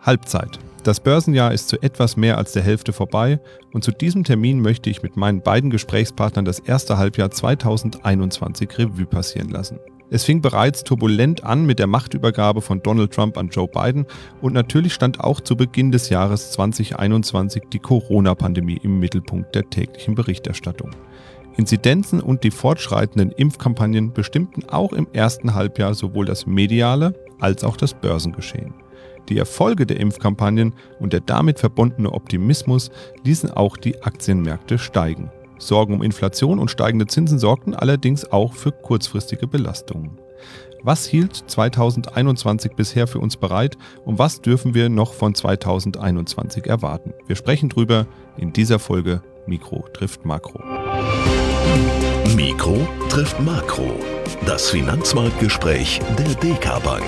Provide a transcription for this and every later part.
Halbzeit. Das Börsenjahr ist zu etwas mehr als der Hälfte vorbei und zu diesem Termin möchte ich mit meinen beiden Gesprächspartnern das erste Halbjahr 2021 Revue passieren lassen. Es fing bereits turbulent an mit der Machtübergabe von Donald Trump an Joe Biden und natürlich stand auch zu Beginn des Jahres 2021 die Corona-Pandemie im Mittelpunkt der täglichen Berichterstattung. Inzidenzen und die fortschreitenden Impfkampagnen bestimmten auch im ersten Halbjahr sowohl das mediale als auch das Börsengeschehen. Die Erfolge der Impfkampagnen und der damit verbundene Optimismus ließen auch die Aktienmärkte steigen. Sorgen um Inflation und steigende Zinsen sorgten allerdings auch für kurzfristige Belastungen. Was hielt 2021 bisher für uns bereit und was dürfen wir noch von 2021 erwarten? Wir sprechen drüber in dieser Folge Mikro trifft Makro. Mikro trifft Makro. Das Finanzmarktgespräch der DK Bank.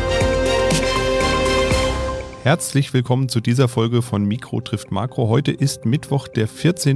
Herzlich willkommen zu dieser Folge von Mikro trifft Makro. Heute ist Mittwoch, der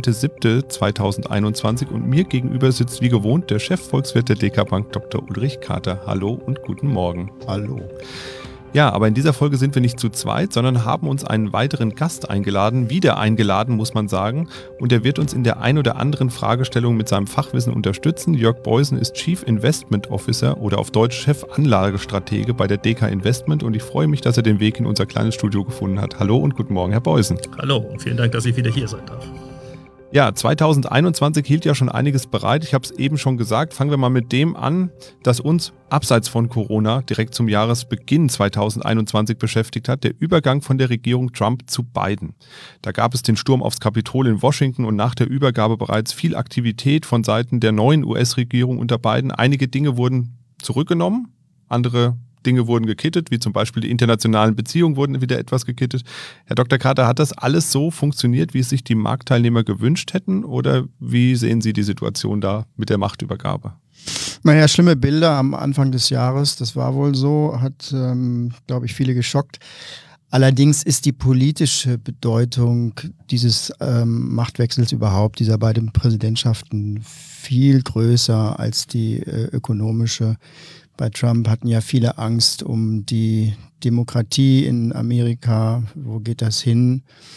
14.07.2021 und mir gegenüber sitzt wie gewohnt der Chefvolkswirt der DK Bank, Dr. Ulrich Kater. Hallo und guten Morgen. Hallo. Ja, aber in dieser Folge sind wir nicht zu zweit, sondern haben uns einen weiteren Gast eingeladen, wieder eingeladen, muss man sagen. Und er wird uns in der ein oder anderen Fragestellung mit seinem Fachwissen unterstützen. Jörg Beusen ist Chief Investment Officer oder auf Deutsch Chefanlagestratege bei der DK Investment und ich freue mich, dass er den Weg in unser kleines Studio gefunden hat. Hallo und guten Morgen, Herr Beusen. Hallo und vielen Dank, dass ich wieder hier sein darf. Ja, 2021 hielt ja schon einiges bereit. Ich habe es eben schon gesagt. Fangen wir mal mit dem an, das uns abseits von Corona direkt zum Jahresbeginn 2021 beschäftigt hat. Der Übergang von der Regierung Trump zu Biden. Da gab es den Sturm aufs Kapitol in Washington und nach der Übergabe bereits viel Aktivität von Seiten der neuen US-Regierung unter Biden. Einige Dinge wurden zurückgenommen, andere Dinge wurden gekittet, wie zum Beispiel die internationalen Beziehungen wurden wieder etwas gekittet. Herr Dr. Kater, hat das alles so funktioniert, wie es sich die Marktteilnehmer gewünscht hätten? Oder wie sehen Sie die Situation da mit der Machtübergabe? Naja, schlimme Bilder am Anfang des Jahres, das war wohl so, hat, glaube ich, viele geschockt. Allerdings ist die politische Bedeutung dieses Machtwechsels überhaupt, dieser beiden Präsidentschaften, viel größer als die ökonomische. Bei Trump hatten ja viele Angst um die Demokratie in Amerika. Wo geht das hin?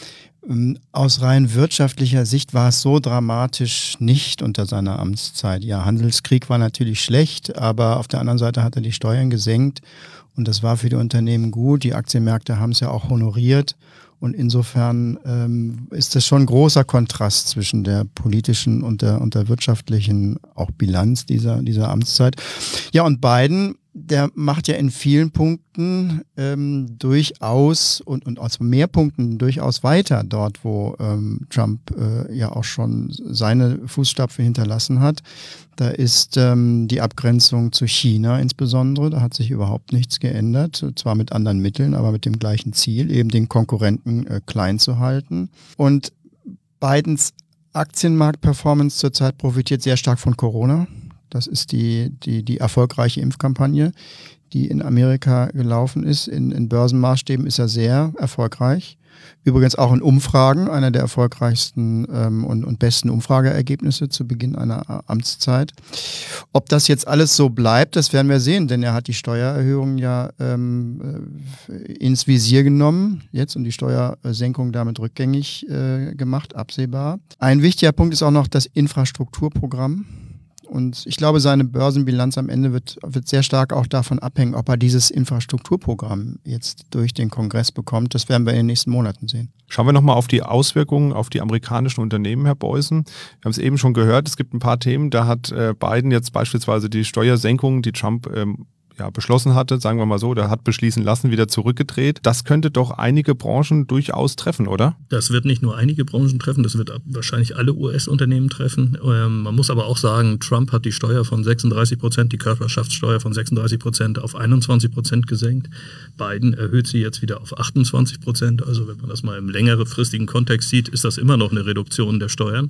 Aus rein wirtschaftlicher Sicht war es so dramatisch nicht unter seiner Amtszeit. Ja, Handelskrieg war natürlich schlecht, aber auf der anderen Seite hat er die Steuern gesenkt und das war für die Unternehmen gut. Die Aktienmärkte haben es ja auch honoriert. Und insofern ist das schon ein großer Kontrast zwischen der politischen und der wirtschaftlichen auch Bilanz dieser Amtszeit. Ja, und Biden, der macht ja in vielen Punkten durchaus und aus mehr Punkten durchaus weiter dort, wo Trump ja auch schon seine Fußstapfen hinterlassen hat. Da ist die Abgrenzung zu China insbesondere, da hat sich überhaupt nichts geändert, zwar mit anderen Mitteln, aber mit dem gleichen Ziel, eben den Konkurrenten klein zu halten. Und Bidens Aktienmarktperformance zurzeit profitiert sehr stark von Corona. Das ist die erfolgreiche Impfkampagne, die in Amerika gelaufen ist. In Börsenmaßstäben ist er sehr erfolgreich. Übrigens auch in Umfragen, einer der erfolgreichsten und besten Umfrageergebnisse zu Beginn einer Amtszeit. Ob das jetzt alles so bleibt, das werden wir sehen, denn er hat die Steuererhöhung ja ins Visier genommen jetzt und die Steuersenkung damit rückgängig gemacht, absehbar. Ein wichtiger Punkt ist auch noch das Infrastrukturprogramm. Und ich glaube, seine Börsenbilanz am Ende wird sehr stark auch davon abhängen, ob er dieses Infrastrukturprogramm jetzt durch den Kongress bekommt. Das werden wir in den nächsten Monaten sehen. Schauen wir nochmal auf die Auswirkungen auf die amerikanischen Unternehmen, Herr Beusen. Wir haben es eben schon gehört, es gibt ein paar Themen. Da hat Biden jetzt beispielsweise die Steuersenkung, die Trump beschlossen hatte, sagen wir mal so, oder hat beschließen lassen, wieder zurückgedreht. Das könnte doch einige Branchen durchaus treffen, oder? Das wird nicht nur einige Branchen treffen, das wird wahrscheinlich alle US-Unternehmen treffen. Man muss aber auch sagen, Trump hat die Steuer von 36%, die Körperschaftssteuer von 36% auf 21% gesenkt. Biden erhöht sie jetzt wieder auf 28%. Also wenn man das mal im längerfristigen Kontext sieht, ist das immer noch eine Reduktion der Steuern.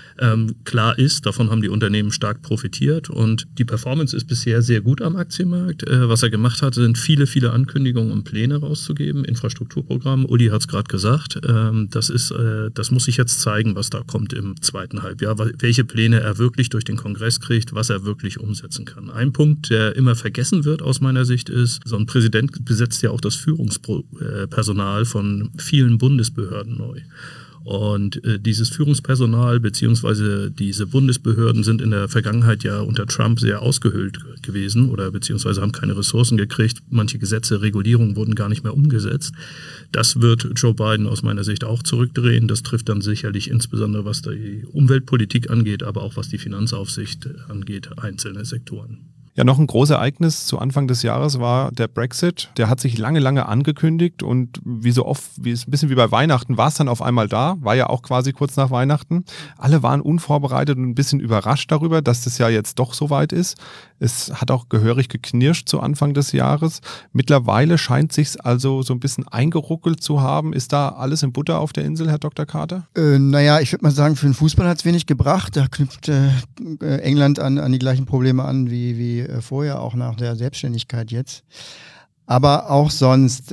Klar ist, davon haben die Unternehmen stark profitiert und die Performance ist bisher sehr gut am Aktienmarkt. Was er gemacht hat, sind viele, viele Ankündigungen und Pläne rauszugeben, Infrastrukturprogramm. Uli hat es gerade gesagt, das muss sich jetzt zeigen, was da kommt im zweiten Halbjahr, welche Pläne er wirklich durch den Kongress kriegt, was er wirklich umsetzen kann. Ein Punkt, der immer vergessen wird aus meiner Sicht ist, so ein Präsident besetzt ja auch das Führungspersonal von vielen Bundesbehörden neu. Und dieses Führungspersonal beziehungsweise diese Bundesbehörden sind in der Vergangenheit ja unter Trump sehr ausgehöhlt gewesen oder beziehungsweise haben keine Ressourcen gekriegt. Manche Gesetze, Regulierungen wurden gar nicht mehr umgesetzt. Das wird Joe Biden aus meiner Sicht auch zurückdrehen. Das trifft dann sicherlich insbesondere, was die Umweltpolitik angeht, aber auch was die Finanzaufsicht angeht, einzelne Sektoren. Ja, noch ein großes Ereignis zu Anfang des Jahres war der Brexit. Der hat sich lange, lange angekündigt und wie so oft, wie es ein bisschen wie bei Weihnachten, war es dann auf einmal da, war ja auch quasi kurz nach Weihnachten. Alle waren unvorbereitet und ein bisschen überrascht darüber, dass das ja jetzt doch so weit ist. Es hat auch gehörig geknirscht zu Anfang des Jahres. Mittlerweile scheint sich's also so ein bisschen eingeruckelt zu haben. Ist da alles in Butter auf der Insel, Herr Dr. Carter? Naja, ich würde mal sagen, für den Fußball hat es wenig gebracht. Da knüpft England an die gleichen Probleme an wie vorher, auch nach der Selbstständigkeit jetzt. Aber auch sonst,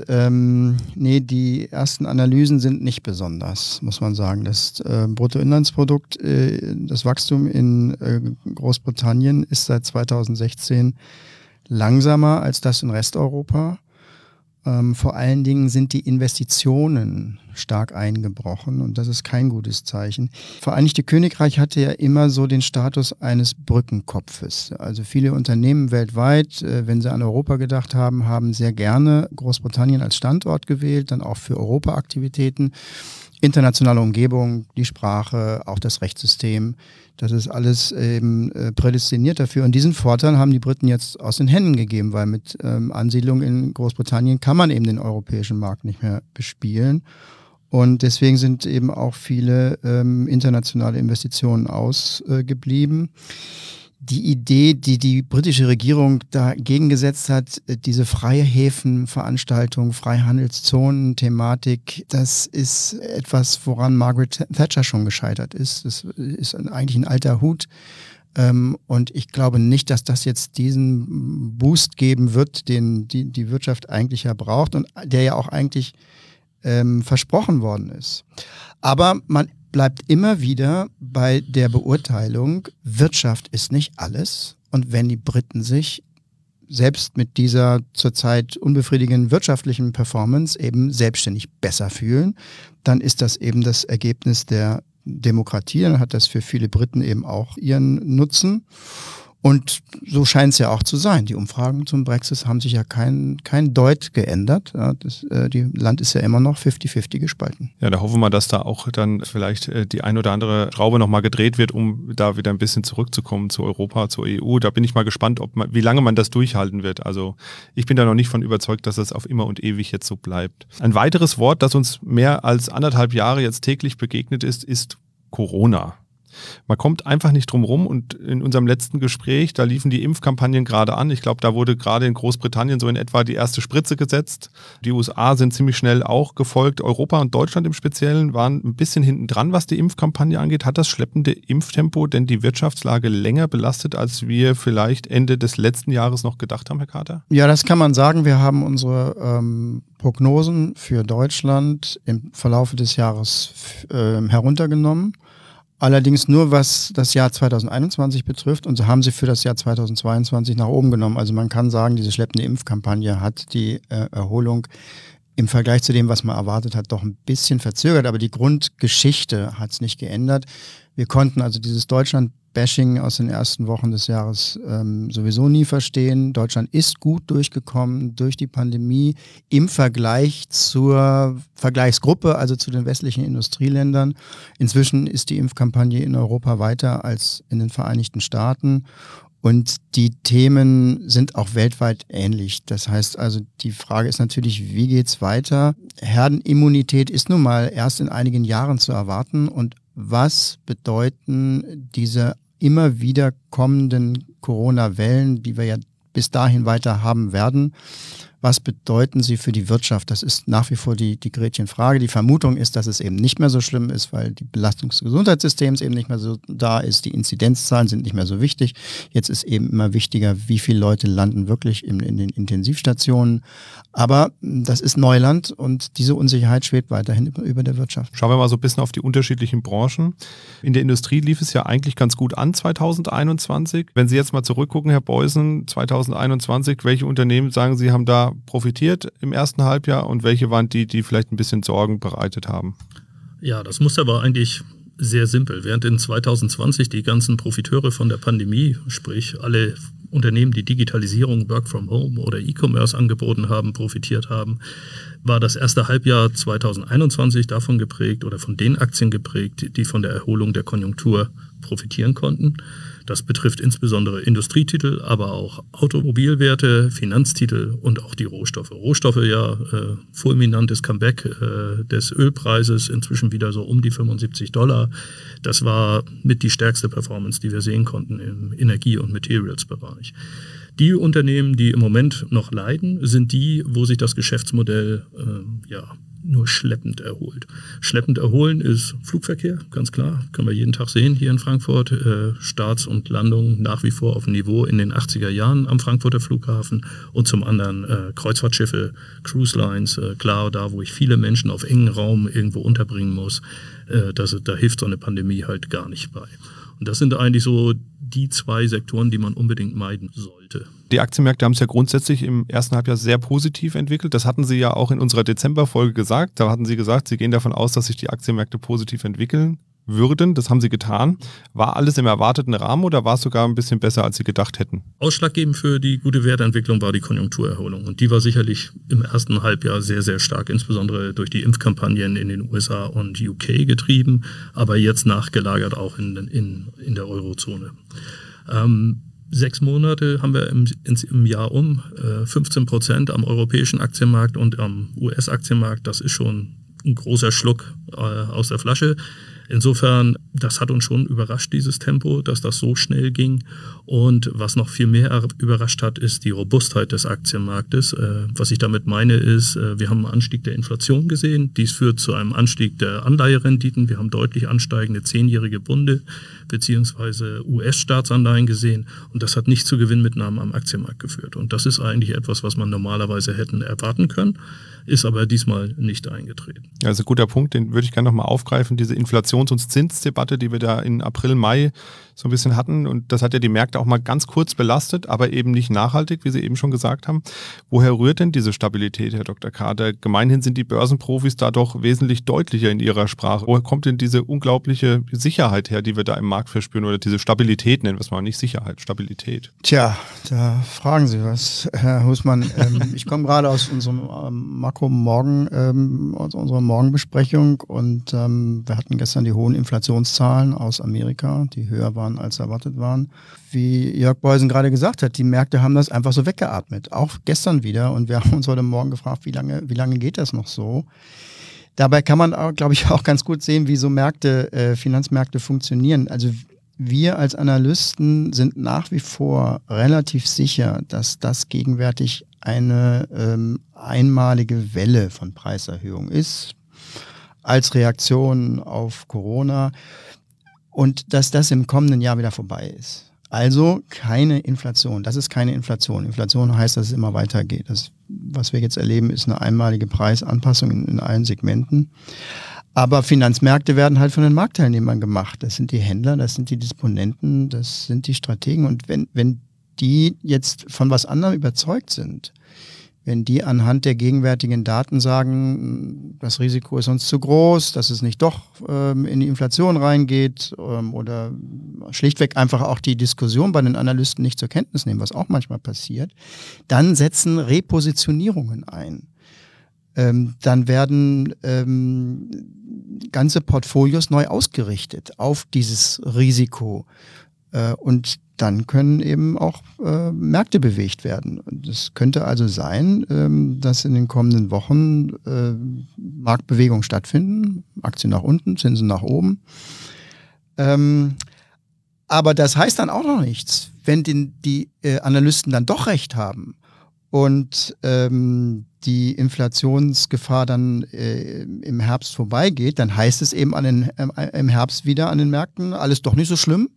die ersten Analysen sind nicht besonders, muss man sagen. Das Bruttoinlandsprodukt, das Wachstum in Großbritannien ist seit 2016 langsamer als das in Resteuropa. Vor allen Dingen sind die Investitionen stark eingebrochen und das ist kein gutes Zeichen. Vereinigte Königreich hatte ja immer so den Status eines Brückenkopfes. Also viele Unternehmen weltweit, wenn sie an Europa gedacht haben, haben sehr gerne Großbritannien als Standort gewählt, dann auch für Europa-Aktivitäten. Internationale Umgebung, die Sprache, auch das Rechtssystem, das ist alles eben prädestiniert dafür. Und diesen Vorteil haben die Briten jetzt aus den Händen gegeben, weil mit Ansiedlung in Großbritannien kann man eben den europäischen Markt nicht mehr bespielen. Und deswegen sind eben auch viele internationale Investitionen ausgeblieben. Die Idee, die die britische Regierung dagegen gesetzt hat, diese freie Häfen-Veranstaltung, Freihandelszonen-Thematik, das ist etwas, woran Margaret Thatcher schon gescheitert ist. Das ist eigentlich ein alter Hut. Und ich glaube nicht, dass das jetzt diesen Boost geben wird, den die Wirtschaft eigentlich ja braucht und der ja auch eigentlich versprochen worden ist. Aber man bleibt immer wieder bei der Beurteilung, Wirtschaft ist nicht alles. Und wenn die Briten sich selbst mit dieser zurzeit unbefriedigenden wirtschaftlichen Performance eben selbstständig besser fühlen, dann ist das eben das Ergebnis der Demokratie. Dann hat das für viele Briten eben auch ihren Nutzen. Und so scheint es ja auch zu sein. Die Umfragen zum Brexit haben sich ja kein Deut geändert. Ja, das Land ist ja immer noch 50-50 gespalten. Ja, da hoffen wir mal, dass da auch dann vielleicht die ein oder andere Schraube nochmal gedreht wird, um da wieder ein bisschen zurückzukommen zu Europa, zur EU. Da bin ich mal gespannt, wie lange man das durchhalten wird. Also ich bin da noch nicht von überzeugt, dass das auf immer und ewig jetzt so bleibt. Ein weiteres Wort, das uns mehr als 1,5 Jahre jetzt täglich begegnet ist Corona. Man kommt einfach nicht drum rum und in unserem letzten Gespräch, da liefen die Impfkampagnen gerade an. Ich glaube, da wurde gerade in Großbritannien so in etwa die erste Spritze gesetzt. Die USA sind ziemlich schnell auch gefolgt. Europa und Deutschland im Speziellen waren ein bisschen hinten dran, was die Impfkampagne angeht. Hat das schleppende Impftempo denn die Wirtschaftslage länger belastet, als wir vielleicht Ende des letzten Jahres noch gedacht haben, Herr Carter? Ja, das kann man sagen. Wir haben unsere Prognosen für Deutschland im Verlauf des Jahres heruntergenommen. Allerdings nur, was das Jahr 2021 betrifft, und so haben sie für das Jahr 2022 nach oben genommen. Also man kann sagen, diese schleppende Impfkampagne hat die Erholung im Vergleich zu dem, was man erwartet hat, doch ein bisschen verzögert. Aber die Grundgeschichte hat es nicht geändert. Wir konnten also dieses Deutschland-Bashing aus den ersten Wochen des Jahres sowieso nie verstehen. Deutschland ist gut durchgekommen durch die Pandemie im Vergleich zur Vergleichsgruppe, also zu den westlichen Industrieländern. Inzwischen ist die Impfkampagne in Europa weiter als in den Vereinigten Staaten. Und die Themen sind auch weltweit ähnlich. Das heißt also, die Frage ist natürlich, wie geht's weiter? Herdenimmunität ist nun mal erst in einigen Jahren zu erwarten. Und was bedeuten diese immer wieder kommenden Corona-Wellen, die wir ja bis dahin weiter haben werden? was bedeuten sie für die Wirtschaft? Das ist nach wie vor die Gretchenfrage. Die Vermutung ist, dass es eben nicht mehr so schlimm ist, weil die Belastung des Gesundheitssystems eben nicht mehr so da ist. Die Inzidenzzahlen sind nicht mehr so wichtig. Jetzt ist eben immer wichtiger, wie viele Leute landen wirklich in den Intensivstationen. Aber das ist Neuland und diese Unsicherheit schwebt weiterhin über der Wirtschaft. Schauen wir mal so ein bisschen auf die unterschiedlichen Branchen. In der Industrie lief es ja eigentlich ganz gut an 2021. Wenn Sie jetzt mal zurückgucken, Herr Beusen, 2021, welche Unternehmen, sagen Sie, haben da profitiert im ersten Halbjahr und welche waren die vielleicht ein bisschen Sorgen bereitet haben? Ja, das Muster war eigentlich sehr simpel. Während in 2020 die ganzen Profiteure von der Pandemie, sprich alle Unternehmen, die Digitalisierung, Work from Home oder E-Commerce angeboten haben, profitiert haben, war das erste Halbjahr 2021 davon geprägt oder von den Aktien geprägt, die von der Erholung der Konjunktur profitieren konnten. Das betrifft insbesondere Industrietitel, aber auch Automobilwerte, Finanztitel und auch die Rohstoffe. Rohstoffe ja fulminantes Comeback des Ölpreises, inzwischen wieder so um die $75. Das war mit die stärkste Performance, die wir sehen konnten im Energie- und Materials-Bereich. Die Unternehmen, die im Moment noch leiden, sind die, wo sich das Geschäftsmodell nur schleppend erholt. Schleppend erholen ist Flugverkehr, ganz klar. Können wir jeden Tag sehen hier in Frankfurt. Starts und Landungen nach wie vor auf dem Niveau in den 80er Jahren am Frankfurter Flughafen. Und zum anderen Kreuzfahrtschiffe, Cruise Lines. Klar, da wo ich viele Menschen auf engen Raum irgendwo unterbringen muss, da hilft so eine Pandemie halt gar nicht bei. Und das sind eigentlich so die zwei Sektoren, die man unbedingt meiden sollte. Die Aktienmärkte haben es ja grundsätzlich im ersten Halbjahr sehr positiv entwickelt. Das hatten Sie ja auch in unserer Dezemberfolge gesagt. Da hatten Sie gesagt, Sie gehen davon aus, dass sich die Aktienmärkte positiv entwickeln würden. Das haben Sie getan. War alles im erwarteten Rahmen oder war es sogar ein bisschen besser, als Sie gedacht hätten? Ausschlaggebend für die gute Wertentwicklung war die Konjunkturerholung. Und die war sicherlich im ersten Halbjahr sehr, sehr stark, insbesondere durch die Impfkampagnen in den USA und UK getrieben, aber jetzt nachgelagert auch in der Eurozone. 6 Monate haben wir im Jahr 15% am europäischen Aktienmarkt und am US-Aktienmarkt. Das ist schon ein großer Schluck aus der Flasche. Insofern, das hat uns schon überrascht, dieses Tempo, dass das so schnell ging. Und was noch viel mehr überrascht hat, ist die Robustheit des Aktienmarktes. Was ich damit meine, ist, wir haben einen Anstieg der Inflation gesehen. Dies führt zu einem Anstieg der Anleiherenditen. Wir haben deutlich ansteigende 10-jährige Bunde bzw. US-Staatsanleihen gesehen. Und das hat nicht zu Gewinnmitnahmen am Aktienmarkt geführt. Und das ist eigentlich etwas, was man normalerweise hätten erwarten können, ist aber diesmal nicht eingetreten. Ja, also ein guter Punkt, den würde ich gerne nochmal aufgreifen, diese Inflations- und Zinsdebatte, die wir da in April, Mai so ein bisschen hatten, und das hat ja die Märkte auch mal ganz kurz belastet, aber eben nicht nachhaltig, wie Sie eben schon gesagt haben. Woher rührt denn diese Stabilität, Herr Dr. Kader? Gemeinhin sind die Börsenprofis da doch wesentlich deutlicher in ihrer Sprache. Woher kommt denn diese unglaubliche Sicherheit her, die wir da im Markt verspüren, oder diese Stabilität, nennen wir es mal, nicht Sicherheit, Stabilität? Tja, da fragen Sie was, Herr Husmann. Ich komme gerade aus unserem aus unserer Morgenbesprechung, und wir hatten gestern die hohen Inflationszahlen aus Amerika, die höher waren, als erwartet waren. Wie Jörg Beusen gerade gesagt hat, die Märkte haben das einfach so weggeatmet. Auch gestern wieder. Und wir haben uns heute Morgen gefragt, wie lange geht das noch so? Dabei kann man, glaube ich, auch ganz gut sehen, wie so Finanzmärkte funktionieren. Also wir als Analysten sind nach wie vor relativ sicher, dass das gegenwärtig eine einmalige Welle von Preiserhöhung ist, als Reaktion auf Corona, und dass das im kommenden Jahr wieder vorbei ist. Also keine Inflation. Das ist keine Inflation. Inflation heißt, dass es immer weitergeht. Das, was wir jetzt erleben, ist eine einmalige Preisanpassung in allen Segmenten. Aber Finanzmärkte werden halt von den Marktteilnehmern gemacht. Das sind die Händler, das sind die Disponenten, das sind die Strategen. Und wenn die jetzt von was anderem überzeugt sind, wenn die anhand der gegenwärtigen Daten sagen, das Risiko ist uns zu groß, dass es nicht doch in die Inflation reingeht, oder schlichtweg einfach auch die Diskussion bei den Analysten nicht zur Kenntnis nehmen, was auch manchmal passiert, dann setzen Repositionierungen ein. Dann werden ganze Portfolios neu ausgerichtet auf dieses Risiko. Und dann können eben auch Märkte bewegt werden. Und es könnte also sein, dass in den kommenden Wochen Marktbewegungen stattfinden, Aktien nach unten, Zinsen nach oben. Aber das heißt dann auch noch nichts, wenn die Analysten dann doch recht haben und die Inflationsgefahr dann im Herbst vorbeigeht, dann heißt es eben im Herbst wieder an den Märkten, alles doch nicht so schlimm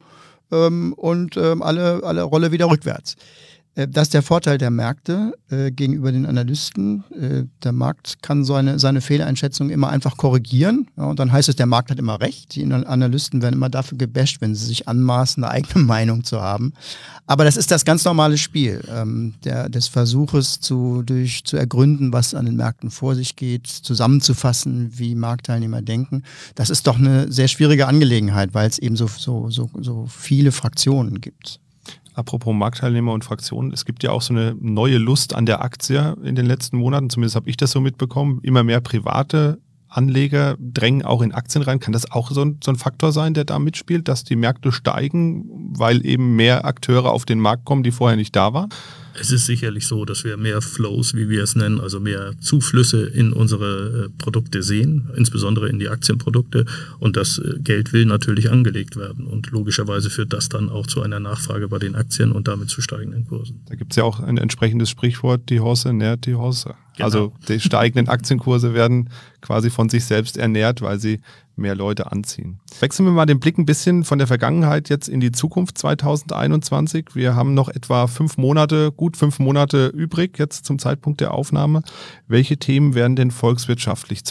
und alle Rolle wieder rückwärts. Das ist der Vorteil der Märkte gegenüber den Analysten. Der Markt kann seine Fehleinschätzung immer einfach korrigieren. Ja, und dann heißt es, der Markt hat immer recht. Die Analysten werden immer dafür gebasht, wenn sie sich anmaßen, eine eigene Meinung zu haben. Aber das ist das ganz normale Spiel des Versuches zu ergründen, was an den Märkten vor sich geht, zusammenzufassen, wie Marktteilnehmer denken. Das ist doch eine sehr schwierige Angelegenheit, weil es eben so viele Fraktionen gibt. Apropos Marktteilnehmer und Fraktionen, es gibt ja auch so eine neue Lust an der Aktie in den letzten Monaten, zumindest habe ich das so mitbekommen. Immer mehr private Anleger drängen auch in Aktien rein. Kann das auch so ein Faktor sein, der da mitspielt, dass die Märkte steigen, weil eben mehr Akteure auf den Markt kommen, die vorher nicht da waren? Es ist sicherlich so, dass wir mehr Flows, wie wir es nennen, also mehr Zuflüsse in unsere Produkte sehen, insbesondere in die Aktienprodukte. Und das Geld will natürlich angelegt werden. Und logischerweise führt das dann auch zu einer Nachfrage bei den Aktien und damit zu steigenden Kursen. Da gibt es ja auch ein entsprechendes Sprichwort, die Horse nährt die Horse. Genau. Also die steigenden Aktienkurse werden quasi von sich selbst ernährt, weil sie mehr Leute anziehen. Wechseln wir mal den Blick ein bisschen von der Vergangenheit jetzt in die Zukunft 2021. Wir haben noch etwa gut 5 Monate übrig jetzt zum Zeitpunkt der Aufnahme. Welche Themen werden denn volkswirtschaftlich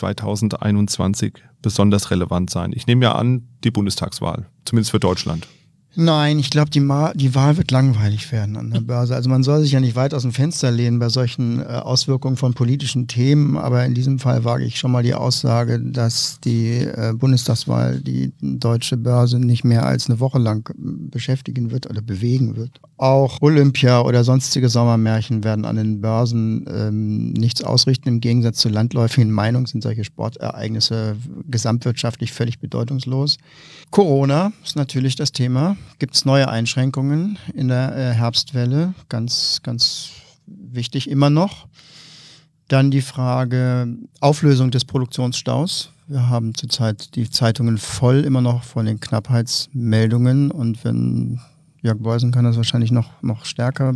2021 besonders relevant sein? Ich nehme ja an, die Bundestagswahl, zumindest für Deutschland. Nein, ich glaube, die Wahl wird langweilig werden an der Börse. Also man soll sich ja nicht weit aus dem Fenster lehnen bei solchen Auswirkungen von politischen Themen, aber in diesem Fall wage ich schon mal die Aussage, dass die Bundestagswahl die deutsche Börse nicht mehr als eine Woche lang beschäftigen wird oder bewegen wird. Auch Olympia oder sonstige Sommermärchen werden an den Börsen nichts ausrichten. Im Gegensatz zur landläufigen Meinung sind solche Sportereignisse gesamtwirtschaftlich völlig bedeutungslos. Corona ist natürlich das Thema. Gibt es neue Einschränkungen in der Herbstwelle? Ganz, ganz wichtig immer noch. Dann die Frage Auflösung des Produktionsstaus. Wir haben zurzeit die Zeitungen voll immer noch von den Knappheitsmeldungen. Und wenn Jörg Beusen kann das wahrscheinlich noch stärker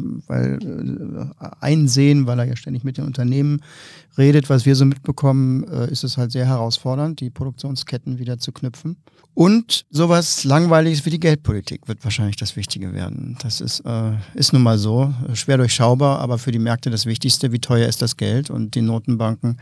einsehen, weil er ja ständig mit den Unternehmen redet. Was wir so mitbekommen, ist es halt sehr herausfordernd, die Produktionsketten wieder zu knüpfen. Und sowas Langweiliges wie die Geldpolitik wird wahrscheinlich das Wichtige werden. Das ist nun mal so, schwer durchschaubar, aber für die Märkte das Wichtigste, wie teuer ist das Geld. Und die Notenbanken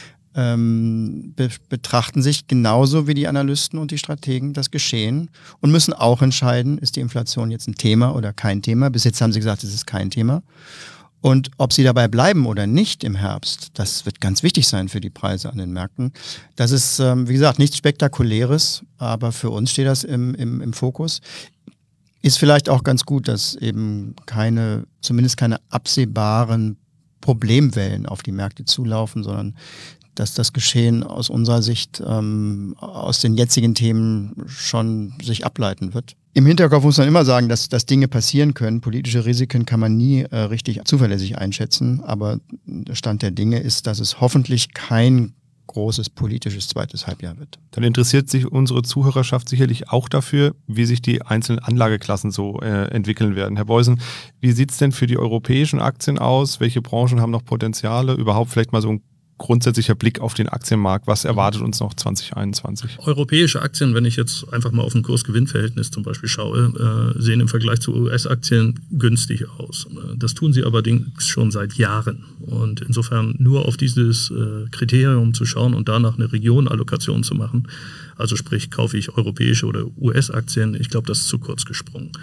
betrachten sich genauso wie die Analysten und die Strategen das Geschehen und müssen auch entscheiden, ist die Inflation jetzt ein Thema oder kein Thema. Bis jetzt haben sie gesagt, es ist kein Thema. Und ob sie dabei bleiben oder nicht im Herbst, das wird ganz wichtig sein für die Preise an den Märkten. Das ist, wie gesagt, nichts Spektakuläres, aber für uns steht das im Fokus. Ist vielleicht auch ganz gut, dass eben zumindest keine absehbaren Problemwellen auf die Märkte zulaufen, sondern dass das Geschehen aus unserer Sicht aus den jetzigen Themen schon sich ableiten wird. Im Hinterkopf muss man immer sagen, dass Dinge passieren können. Politische Risiken kann man nie richtig zuverlässig einschätzen, aber der Stand der Dinge ist, dass es hoffentlich kein großes politisches zweites Halbjahr wird. Dann interessiert sich unsere Zuhörerschaft sicherlich auch dafür, wie sich die einzelnen Anlageklassen so entwickeln werden. Herr Beusen, wie sieht es denn für die europäischen Aktien aus? Welche Branchen haben noch Potenziale? Überhaupt vielleicht mal so ein grundsätzlicher Blick auf den Aktienmarkt. Was erwartet uns noch 2021? Europäische Aktien, wenn ich jetzt einfach mal auf ein Kurs-Gewinn-Verhältnis zum Beispiel schaue, sehen im Vergleich zu US-Aktien günstig aus. Das tun sie allerdings schon seit Jahren. Und insofern nur auf dieses Kriterium zu schauen und danach eine Regionallokation zu machen, also sprich, kaufe ich europäische oder US-Aktien, ich glaube, das ist zu kurz gesprungen.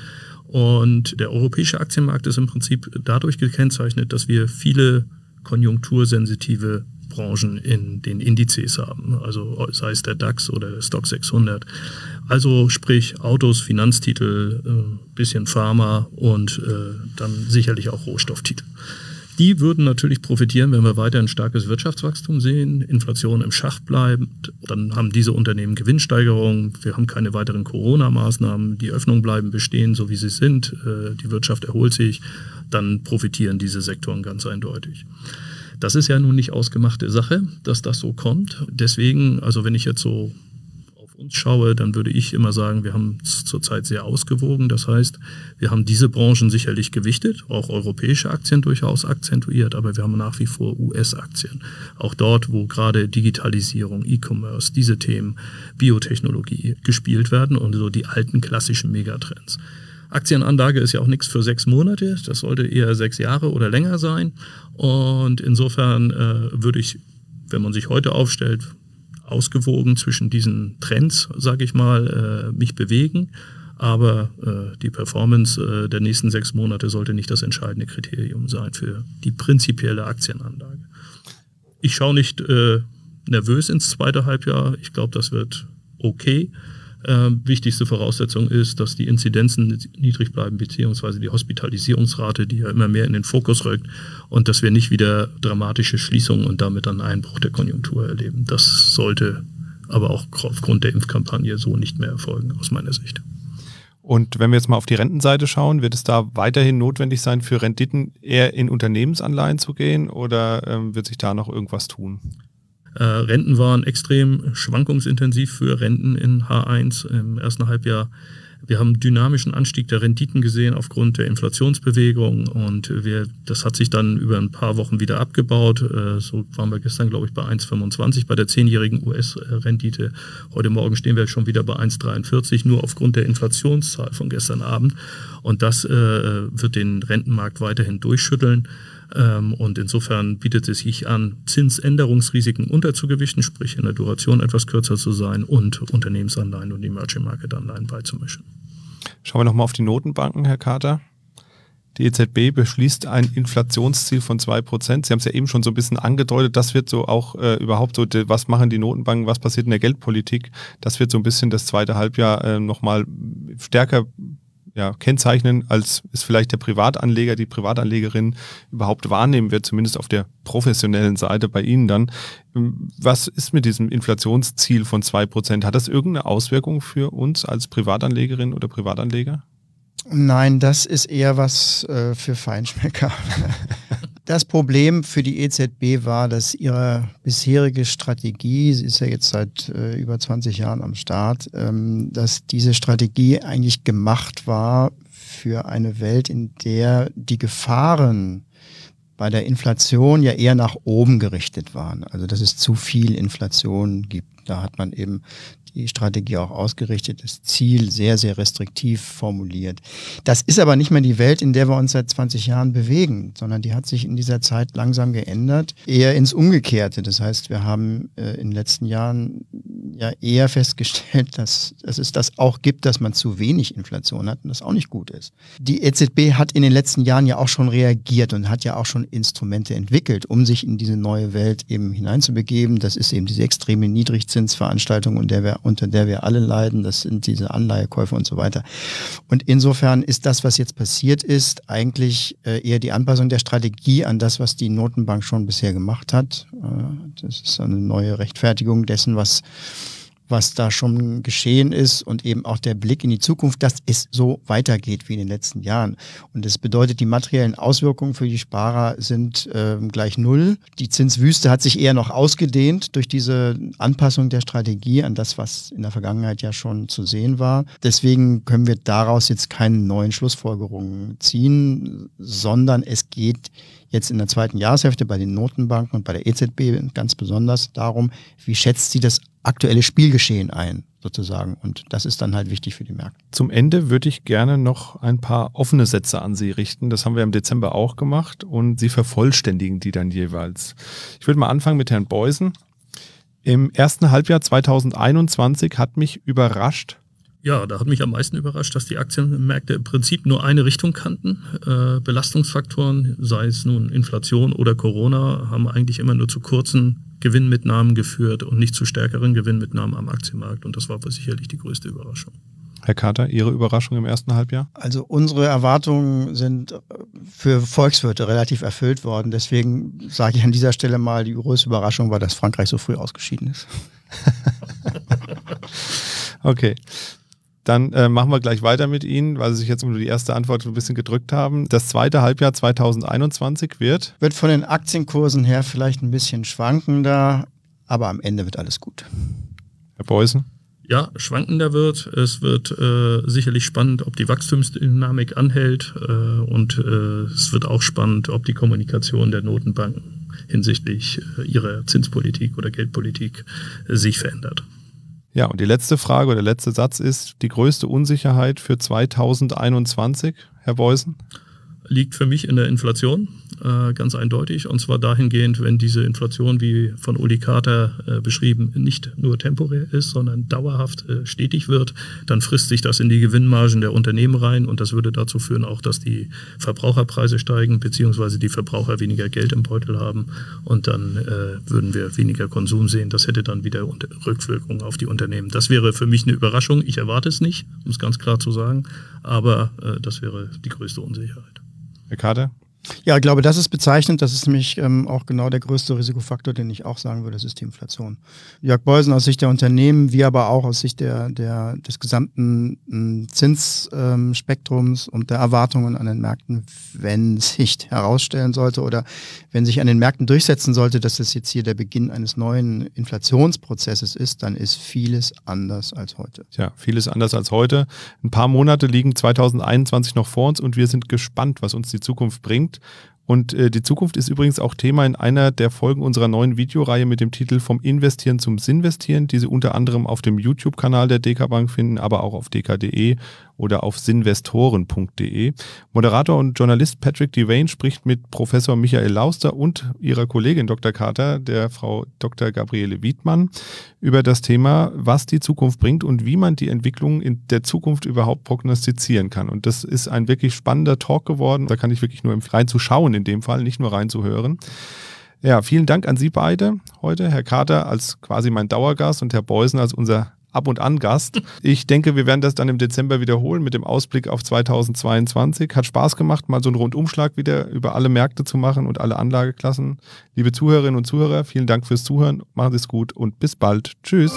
Und der europäische Aktienmarkt ist im Prinzip dadurch gekennzeichnet, dass wir viele konjunktursensitive Branchen in den Indizes haben, also sei es der DAX oder der Stock 600. Also sprich Autos, Finanztitel, bisschen Pharma und dann sicherlich auch Rohstofftitel. Die würden natürlich profitieren, wenn wir weiter ein starkes Wirtschaftswachstum sehen, Inflation im Schach bleibt, dann haben diese Unternehmen Gewinnsteigerungen, wir haben keine weiteren Corona-Maßnahmen, die Öffnungen bleiben bestehen, so wie sie sind, die Wirtschaft erholt sich, dann profitieren diese Sektoren ganz eindeutig. Das ist ja nun nicht ausgemachte Sache, dass das so kommt. Deswegen, also wenn ich jetzt so auf uns schaue, dann würde ich immer sagen, wir haben es zurzeit sehr ausgewogen. Das heißt, wir haben diese Branchen sicherlich gewichtet, auch europäische Aktien durchaus akzentuiert, aber wir haben nach wie vor US-Aktien. Auch dort, wo gerade Digitalisierung, E-Commerce, diese Themen, Biotechnologie gespielt werden und so die alten klassischen Megatrends. Aktienanlage ist ja auch nichts für 6 Monate, das sollte eher 6 Jahre oder länger sein. Und insofern würde ich, wenn man sich heute aufstellt, ausgewogen zwischen diesen Trends, sage ich mal, mich bewegen. Aber die Performance der nächsten 6 Monate sollte nicht das entscheidende Kriterium sein für die prinzipielle Aktienanlage. Ich schaue nicht nervös ins zweite Halbjahr. Ich glaube, das wird okay. Wichtigste Voraussetzung ist, dass die Inzidenzen niedrig bleiben, beziehungsweise die Hospitalisierungsrate, die ja immer mehr in den Fokus rückt, und dass wir nicht wieder dramatische Schließungen und damit dann einen Einbruch der Konjunktur erleben. Das sollte aber auch aufgrund der Impfkampagne so nicht mehr erfolgen, aus meiner Sicht. Und wenn wir jetzt mal auf die Rentenseite schauen, wird es da weiterhin notwendig sein, für Renditen eher in Unternehmensanleihen zu gehen, oder wird sich da noch irgendwas tun? Renten waren extrem schwankungsintensiv für Renten in H1 im ersten Halbjahr. Wir haben einen dynamischen Anstieg der Renditen gesehen aufgrund der Inflationsbewegung, und das hat sich dann über ein paar Wochen wieder abgebaut. So waren wir gestern, glaube ich, bei 1,25 bei der 10-jährigen US-Rendite. Heute Morgen stehen wir schon wieder bei 1,43, nur aufgrund der Inflationszahl von gestern Abend. Und das wird den Rentenmarkt weiterhin durchschütteln. Und insofern bietet es sich an, Zinsänderungsrisiken unterzugewichten, sprich in der Duration etwas kürzer zu sein und Unternehmensanleihen und Emerging Market Anleihen beizumischen. Schauen wir nochmal auf die Notenbanken, Herr Carter. Die EZB beschließt ein Inflationsziel von 2%. Sie haben es ja eben schon so ein bisschen angedeutet, das wird so auch überhaupt so, was machen die Notenbanken, was passiert in der Geldpolitik, das wird so ein bisschen das zweite Halbjahr nochmal stärker kennzeichnen, als es vielleicht der Privatanleger, die Privatanlegerin überhaupt wahrnehmen wird, zumindest auf der professionellen Seite bei Ihnen dann. Was ist mit diesem Inflationsziel von 2%? Hat das irgendeine Auswirkung für uns als Privatanlegerin oder Privatanleger? Nein, das ist eher was für Feinschmecker. Das Problem für die EZB war, dass ihre bisherige Strategie, sie ist ja jetzt seit über 20 Jahren am Start, dass diese Strategie eigentlich gemacht war für eine Welt, in der die Gefahren bei der Inflation ja eher nach oben gerichtet waren. Also dass es zu viel Inflation gibt. Da hat man eben die Strategie auch ausgerichtet, das Ziel sehr, sehr restriktiv formuliert. Das ist aber nicht mehr die Welt, in der wir uns seit 20 Jahren bewegen, sondern die hat sich in dieser Zeit langsam geändert, eher ins Umgekehrte. Das heißt, wir haben in den letzten Jahren ja eher festgestellt, dass es das auch gibt, dass man zu wenig Inflation hat und das auch nicht gut ist. Die EZB hat in den letzten Jahren ja auch schon reagiert und hat ja auch schon Instrumente entwickelt, um sich in diese neue Welt eben hineinzubegeben. Das ist eben diese extreme Niedrigzinsveranstaltung, unter der wir alle leiden. Das sind diese Anleihekäufe und so weiter. Und insofern ist das, was jetzt passiert ist, eigentlich eher die Anpassung der Strategie an das, was die Notenbank schon bisher gemacht hat. Das ist eine neue Rechtfertigung dessen, was da schon geschehen ist, und eben auch der Blick in die Zukunft, dass es so weitergeht wie in den letzten Jahren. Und das bedeutet, die materiellen Auswirkungen für die Sparer sind gleich null. Die Zinswüste hat sich eher noch ausgedehnt durch diese Anpassung der Strategie an das, was in der Vergangenheit ja schon zu sehen war. Deswegen können wir daraus jetzt keine neuen Schlussfolgerungen ziehen, sondern es geht jetzt in der zweiten Jahreshälfte bei den Notenbanken und bei der EZB ganz besonders darum, wie schätzt sie das aktuelle Spielgeschehen ein, sozusagen. Und das ist dann halt wichtig für die Märkte. Zum Ende würde ich gerne noch ein paar offene Sätze an Sie richten. Das haben wir im Dezember auch gemacht und Sie vervollständigen die dann jeweils. Ich würde mal anfangen mit Herrn Beusen. Im ersten Halbjahr 2021 hat mich überrascht. Ja, da hat mich am meisten überrascht, dass die Aktienmärkte im Prinzip nur eine Richtung kannten. Belastungsfaktoren, sei es nun Inflation oder Corona, haben eigentlich immer nur zu kurzen Gewinnmitnahmen geführt und nicht zu stärkeren Gewinnmitnahmen am Aktienmarkt. Und das war sicherlich die größte Überraschung. Herr Carter, Ihre Überraschung im ersten Halbjahr? Also unsere Erwartungen sind für Volkswirte relativ erfüllt worden. Deswegen sage ich an dieser Stelle mal, die größte Überraschung war, dass Frankreich so früh ausgeschieden ist. Okay. Dann machen wir gleich weiter mit Ihnen, weil Sie sich jetzt um die erste Antwort ein bisschen gedrückt haben. Das zweite Halbjahr 2021 wird von den Aktienkursen her vielleicht ein bisschen schwankender, aber am Ende wird alles gut. Herr Beusen? Ja, schwankender wird. Es wird sicherlich spannend, ob die Wachstumsdynamik anhält und es wird auch spannend, ob die Kommunikation der Notenbanken hinsichtlich ihrer Zinspolitik oder Geldpolitik sich verändert. Ja, und die letzte Frage oder der letzte Satz ist, die größte Unsicherheit für 2021, Herr Beusen? Liegt für mich in der Inflation, ganz eindeutig. Und zwar dahingehend, wenn diese Inflation, wie von Uli Carter beschrieben, nicht nur temporär ist, sondern dauerhaft stetig wird, dann frisst sich das in die Gewinnmargen der Unternehmen rein. Und das würde dazu führen auch, dass die Verbraucherpreise steigen, beziehungsweise die Verbraucher weniger Geld im Beutel haben. Und dann würden wir weniger Konsum sehen. Das hätte dann wieder Rückwirkungen auf die Unternehmen. Das wäre für mich eine Überraschung. Ich erwarte es nicht, um es ganz klar zu sagen. Aber das wäre die größte Unsicherheit. Herr Carter? Ja, ich glaube, das ist bezeichnend. Das ist nämlich auch genau der größte Risikofaktor, den ich auch sagen würde, das ist die Inflation. Jörg Beusen aus Sicht der Unternehmen, wie aber auch aus Sicht des gesamten Zinsspektrums und der Erwartungen an den Märkten, wenn sich herausstellen sollte oder wenn sich an den Märkten durchsetzen sollte, dass das jetzt hier der Beginn eines neuen Inflationsprozesses ist, dann ist vieles anders als heute. Ja, vieles anders als heute. Ein paar Monate liegen 2021 noch vor uns und wir sind gespannt, was uns die Zukunft bringt. Und die Zukunft ist übrigens auch Thema in einer der Folgen unserer neuen Videoreihe mit dem Titel Vom Investieren zum Sinvestieren, die Sie unter anderem auf dem YouTube-Kanal der DK Bank finden, aber auch auf dk.de oder auf sinvestoren.de. Moderator und Journalist Patrick Devane spricht mit Professor Michael Lauster und ihrer Kollegin Dr. Carter, der Frau Dr. Gabriele Wiedmann, über das Thema, was die Zukunft bringt und wie man die Entwicklung in der Zukunft überhaupt prognostizieren kann. Und das ist ein wirklich spannender Talk geworden. Da kann ich wirklich nur empfehlen, reinzuschauen in dem Fall, nicht nur reinzuhören. Ja, vielen Dank an Sie beide heute. Herr Carter als quasi mein Dauergast und Herr Beusen als unser Ab- und An-Gast. Ich denke, wir werden das dann im Dezember wiederholen mit dem Ausblick auf 2022. Hat Spaß gemacht, mal so einen Rundumschlag wieder über alle Märkte zu machen und alle Anlageklassen. Liebe Zuhörerinnen und Zuhörer, vielen Dank fürs Zuhören. Machen Sie es gut und bis bald. Tschüss.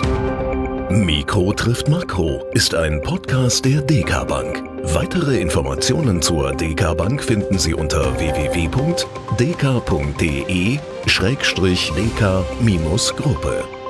Mikro trifft Makro ist ein Podcast der DK Bank. Weitere Informationen zur DK Bank finden Sie unter www.dk.de/dk-gruppe.